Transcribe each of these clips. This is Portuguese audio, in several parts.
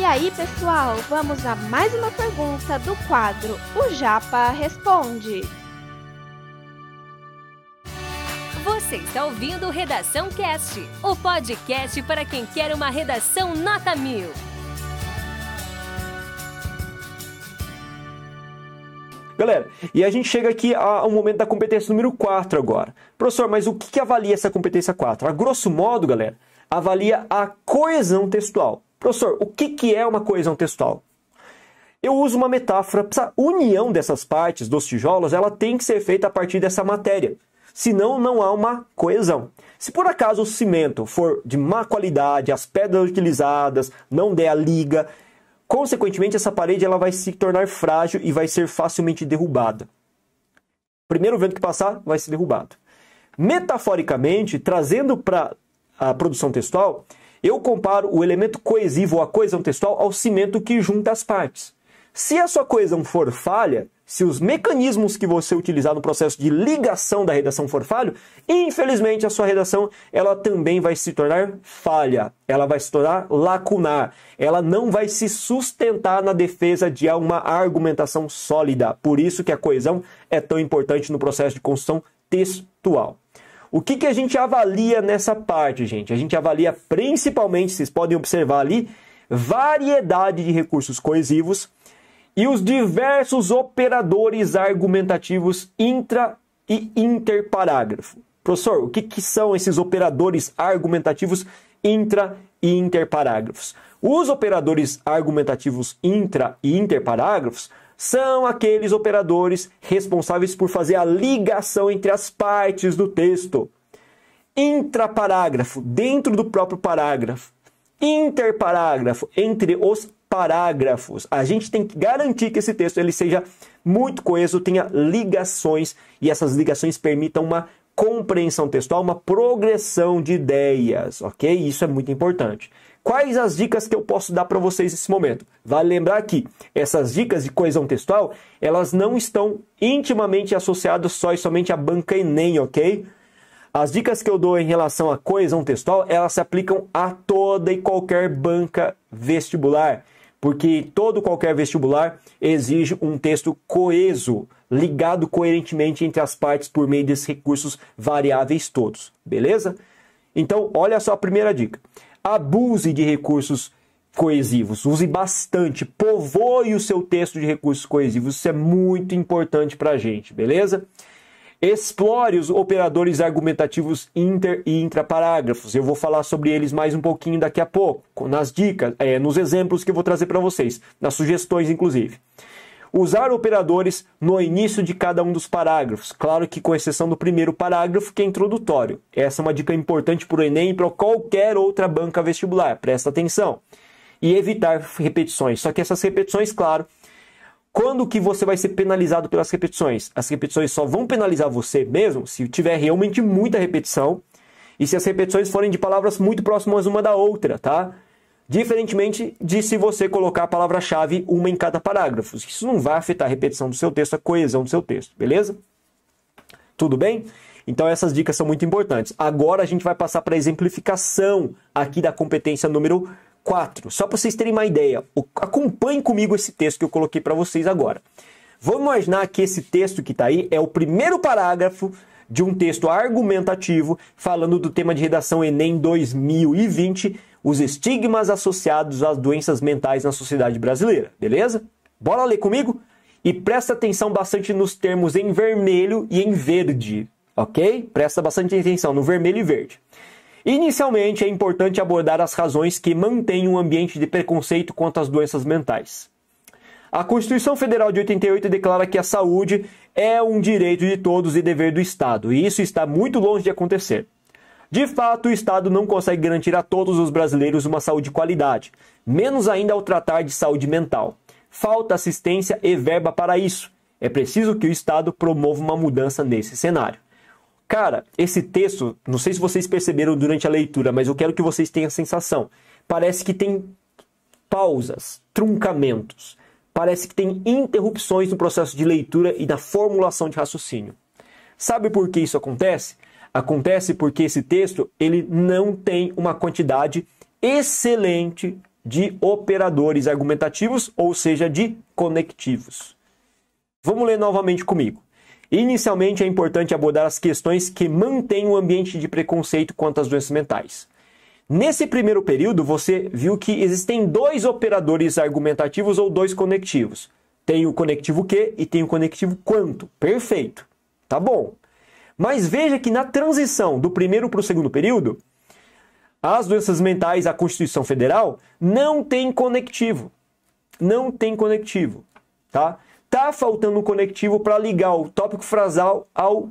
aí, pessoal, vamos a mais uma pergunta do quadro O Japa Responde. Você está ouvindo o Redação Cast, o podcast para quem quer uma redação nota 1000. Galera, e a gente chega aqui ao momento da competência número 4 agora. Professor, mas o que avalia essa competência 4? A grosso modo, galera, avalia a coesão textual. Professor, o que é uma coesão textual? Eu uso uma metáfora. Essa união dessas partes dos tijolos, ela tem que ser feita a partir dessa matéria. Senão, não há uma coesão. Se por acaso o cimento for de má qualidade, as pedras utilizadas não der a liga, consequentemente essa parede ela vai se tornar frágil e vai ser facilmente derrubada. Primeiro vento que passar, vai ser derrubado. Metaforicamente, trazendo para a produção textual, eu comparo o elemento coesivo ou a coesão textual ao cimento que junta as partes. Se a sua coesão for falha, se os mecanismos que você utilizar no processo de ligação da redação for falho, infelizmente a sua redação ela também vai se tornar falha, ela vai se tornar lacunar, ela não vai se sustentar na defesa de uma argumentação sólida. Por isso que a coesão é tão importante no processo de construção textual. O que a gente avalia nessa parte, gente? A gente avalia principalmente, vocês podem observar ali, variedade de recursos coesivos e os diversos operadores argumentativos intra- e interparágrafo. Professor, o que são esses operadores argumentativos intra- e interparágrafos? Os operadores argumentativos intra- e interparágrafos são aqueles operadores responsáveis por fazer a ligação entre as partes do texto. Intraparágrafo, dentro do próprio parágrafo. Interparágrafo, entre os parágrafos. A gente tem que garantir que esse texto ele seja muito coeso, tenha ligações e essas ligações permitam uma compreensão textual, uma progressão de ideias, ok? Isso é muito importante. Quais as dicas que eu posso dar para vocês nesse momento? Vale lembrar que essas dicas de coesão textual, elas não estão intimamente associadas só e somente à banca Enem, ok? As dicas que eu dou em relação à coesão textual, elas se aplicam a toda e qualquer banca vestibular, porque todo qualquer vestibular exige um texto coeso, ligado coerentemente entre as partes por meio desses recursos variáveis todos, beleza? Então, olha só a primeira dica. Abuse de recursos coesivos, use bastante, povoe o seu texto de recursos coesivos, isso é muito importante para a gente, beleza? Explore os operadores argumentativos inter- e intraparágrafos, eu vou falar sobre eles mais um pouquinho daqui a pouco, nas dicas, nos exemplos que eu vou trazer para vocês, nas sugestões inclusive. Usar operadores no início de cada um dos parágrafos, claro que com exceção do primeiro parágrafo, que é introdutório. Essa é uma dica importante para o Enem e para qualquer outra banca vestibular, presta atenção. E evitar repetições, só que essas repetições, claro, quando que você vai ser penalizado pelas repetições? As repetições só vão penalizar você mesmo se tiver realmente muita repetição e se as repetições forem de palavras muito próximas uma da outra, tá? Diferentemente de se você colocar a palavra-chave uma em cada parágrafo. Isso não vai afetar a repetição do seu texto, a coesão do seu texto, beleza? Tudo bem? Então essas dicas são muito importantes. Agora a gente vai passar para a exemplificação aqui da competência número 4. Só para vocês terem uma ideia, acompanhem comigo esse texto que eu coloquei para vocês agora. Vamos imaginar que esse texto que está aí é o primeiro parágrafo de um texto argumentativo falando do tema de redação Enem 2020, os estigmas associados às doenças mentais na sociedade brasileira, beleza? Bora ler comigo? E presta atenção bastante nos termos em vermelho e em verde, ok? Presta bastante atenção no vermelho e verde. Inicialmente, é importante abordar as razões que mantêm um ambiente de preconceito quanto às doenças mentais. A Constituição Federal de 88 declara que a saúde é um direito de todos e dever do Estado, e isso está muito longe de acontecer. De fato, o Estado não consegue garantir a todos os brasileiros uma saúde de qualidade, menos ainda ao tratar de saúde mental. Falta assistência e verba para isso. É preciso que o Estado promova uma mudança nesse cenário. Cara, esse texto, não sei se vocês perceberam durante a leitura, mas eu quero que vocês tenham a sensação. Parece que tem pausas, truncamentos. Parece que tem interrupções no processo de leitura e na formulação de raciocínio. Sabe por que isso acontece? Acontece porque esse texto ele não tem uma quantidade excelente de operadores argumentativos, ou seja, de conectivos. Vamos ler novamente comigo. Inicialmente, é importante abordar as questões que mantêm o ambiente de preconceito quanto às doenças mentais. Nesse primeiro período, você viu que existem 2 operadores argumentativos ou 2 conectivos. Tem o conectivo que e tem o conectivo quanto. Perfeito. Tá bom. Mas veja que na transição do primeiro para o segundo período, as doenças mentais, a Constituição Federal, não tem conectivo. Não tem conectivo. Tá? Tá faltando um conectivo para ligar o tópico frasal ao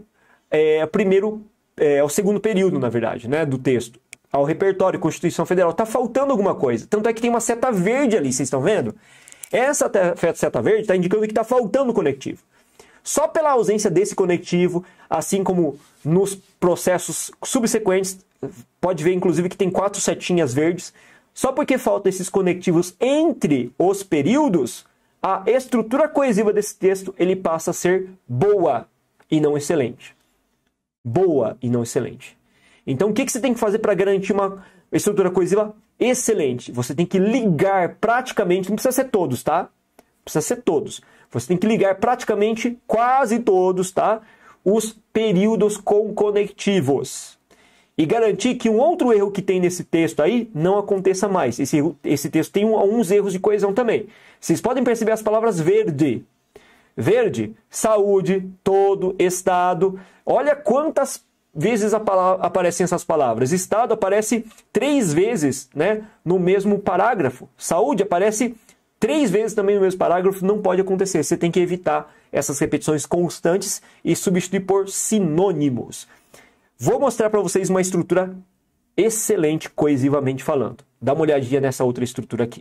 segundo período, na verdade, né, do texto. Ao repertório, Constituição Federal. Tá faltando alguma coisa. Tanto é que tem uma seta verde ali, vocês estão vendo? Essa seta verde está indicando que está faltando conectivo. Só pela ausência desse conectivo, assim como nos processos subsequentes, pode ver inclusive que tem 4 setinhas verdes, só porque faltam esses conectivos entre os períodos, a estrutura coesiva desse texto ele passa a ser boa e não excelente. Boa e não excelente. Então o que você tem que fazer para garantir uma estrutura coesiva excelente? Você tem que ligar praticamente, não precisa ser todos, tá? Não precisa ser todos. Você tem que ligar praticamente quase todos, tá? Os períodos com conectivos. E garantir que um outro erro que tem nesse texto aí não aconteça mais. Esse texto tem alguns erros de coesão também. Vocês podem perceber as palavras verde. Verde, saúde, todo, estado. Olha quantas vezes aparecem essas palavras. Estado aparece 3 vezes, né, no mesmo parágrafo. Saúde aparece 3 vezes também no mesmo parágrafo. Não pode acontecer. Você tem que evitar essas repetições constantes e substituir por sinônimos. Vou mostrar para vocês uma estrutura excelente, coesivamente falando. Dá uma olhadinha nessa outra estrutura aqui.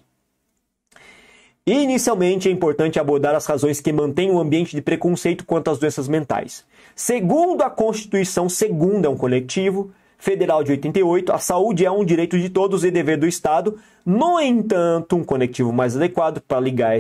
Inicialmente, é importante abordar as razões que mantêm o ambiente de preconceito quanto às doenças mentais. Segundo a Constituição, segunda é um coletivo federal de 88, a saúde é um direito de todos e dever do Estado. No entanto, um conectivo mais adequado para ligar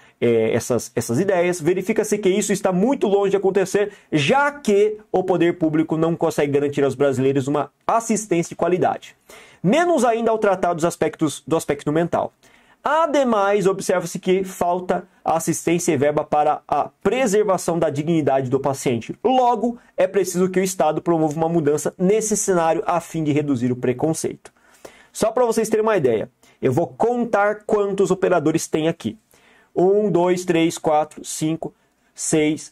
essas ideias, verifica-se que isso está muito longe de acontecer, já que o poder público não consegue garantir aos brasileiros uma assistência de qualidade. Menos ainda ao tratar do aspecto mental. Ademais, observa-se que falta assistência e verba para a preservação da dignidade do paciente. Logo, é preciso que o Estado promova uma mudança nesse cenário a fim de reduzir o preconceito. Só para vocês terem uma ideia, eu vou contar quantos operadores tem aqui. 1, 2, 3, 4, 5, 6,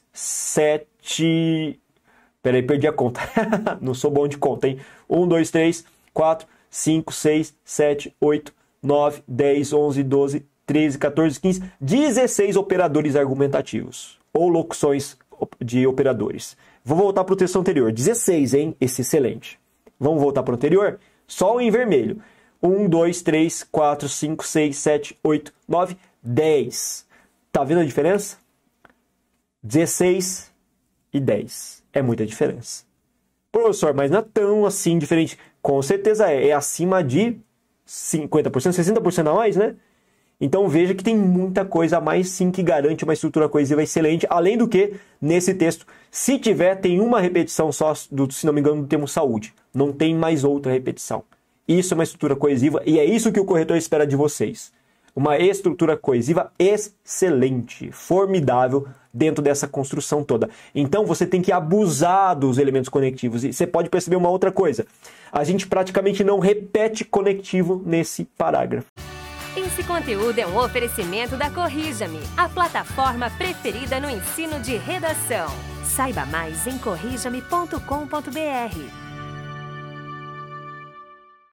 7... Peraí, perdi a conta. Não sou bom de conta, hein? 1, 2, 3, 4, 5, 6, 7, 8, 9, 10, 11, 12, 13, 14, 15, 16 operadores argumentativos. Ou locuções de operadores. Vou voltar para o texto anterior. 16, hein? Esse excelente. Vamos voltar para o anterior? Só em vermelho. 1, 2, 3, 4, 5, 6, 7, 8, 9, 10. Tá vendo a diferença? 16 e 10. É muita diferença. Professor, mas não é tão assim diferente. Com certeza é. É acima de 50%, 60% a mais, né? Então veja que tem muita coisa a mais sim que garante uma estrutura coesiva excelente. Além do que, nesse texto, se tiver, tem uma repetição só, se não me engano, do termo saúde. Não tem mais outra repetição. Isso é uma estrutura coesiva e é isso que o corretor espera de vocês. Uma estrutura coesiva excelente, formidável dentro dessa construção toda. Então você tem que abusar dos elementos conectivos. E você pode perceber uma outra coisa. A gente praticamente não repete conectivo nesse parágrafo. Esse conteúdo é um oferecimento da Corrija-me, a plataforma preferida no ensino de redação. Saiba mais em corrijame.com.br.